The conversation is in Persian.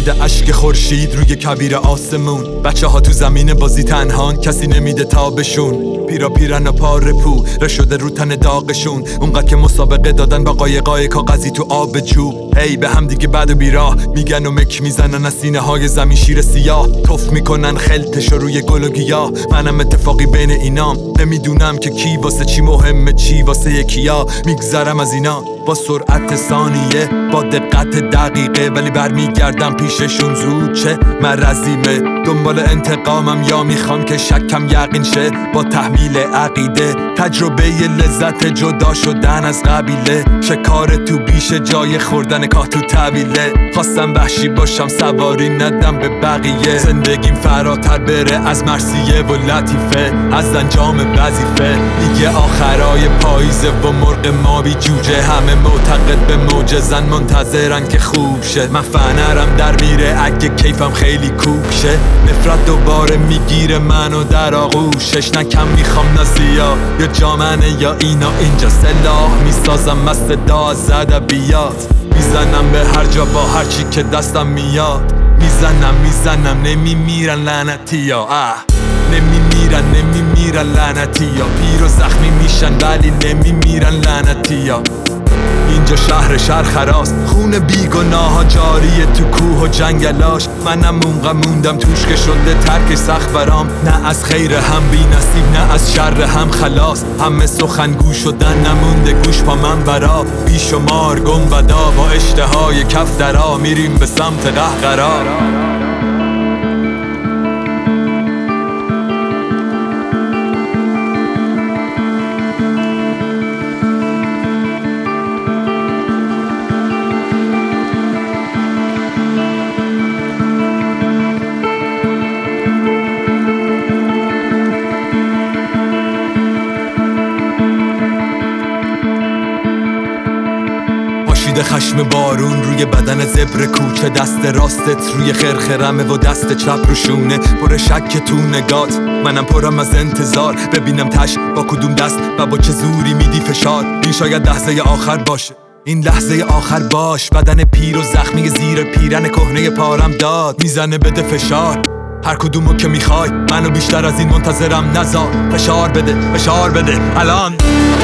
میده اشک خورشید روی کبیر آسمون. بچه ها تو زمین بازی تنهان، کسی نمیده تابشون. پیرا پیرن و پاره پو رشده رو تن داغشون. اونقدر که مسابقه دادن با قایقای کاغذی تو آب چوب. هی به هم دیگه بد و بیراه میگن و مک میزنن از سینه های زمین شیر سیاه. توف میکنن خلتشو روی گل و گیاه. منم اتفاقی بین اینام، نمیدونم که کی واسه چی مهمه، چی واسه یکیا. میگذرم از اینا با سرعت ثانیه، با دقت دقیقه، ولی برمیگردم پیششون زود. چه مرضیمه دنبال انتقامم، یا میخوام که شکم یقین شه با تحمیل عقیده. تجربه لذت جدا شدن از قبیله، شکار تو بیش جای خوردن کاه تو طویله. خواستم وحشی باشم سواری ندم به بقیه، زندگیم فراتر بره از مرثیه و لطیفه، از انجام وظیفه. دیگه آخرای پاییزه و مرغ ما بی جوجه، همه معتقد به معجزن منتظرن که خوب شه. من فنرم در میره اگه کیفم خیلی کوک شه. نفرت دوباره میگیره منو در آغوشش، نه کم میخوام نه زیاد، یا جامنه یا اینا اینجا سلاح میسازم مست دا از ادبیات. میزنم به هر جا با هر چی که دستم میاد. میزنم نمیمیرن لعنتیا، نمیمیرن لعنتیا. پیر و زخمی میشن ولی نمیمیرن لعنتیا. اینجا شهر خراست، خون بیگناه ها جاریه تو کوه و جنگلاش. منم اونقدر موندم توش که شده ترک سخت برام. نه از خیر هم بی نصیب، نه از شر هم خلاص. همه سخنگو شدن نمونده گوش پا من برا. بیشمار گنبدا با اشتهای کف درا، میریم به سمت قهقرا. خشم بارون روی بدن زبر کوچه، دست راستت روی خرخرمه و دست چپ رو شونه. پر شک تو نگات، منم پرم از انتظار، ببینم تش با کدوم دست و با چه زوری میدی فشار. این شاید لحظه آخر باشه، این لحظه آخر باش. بدن پیر و زخمی زیر پیرن کهنه پارم داد میزنه بده فشار. هر کدومو که میخوای منو بیشتر از این منتظرم نذار. فشار بده الان.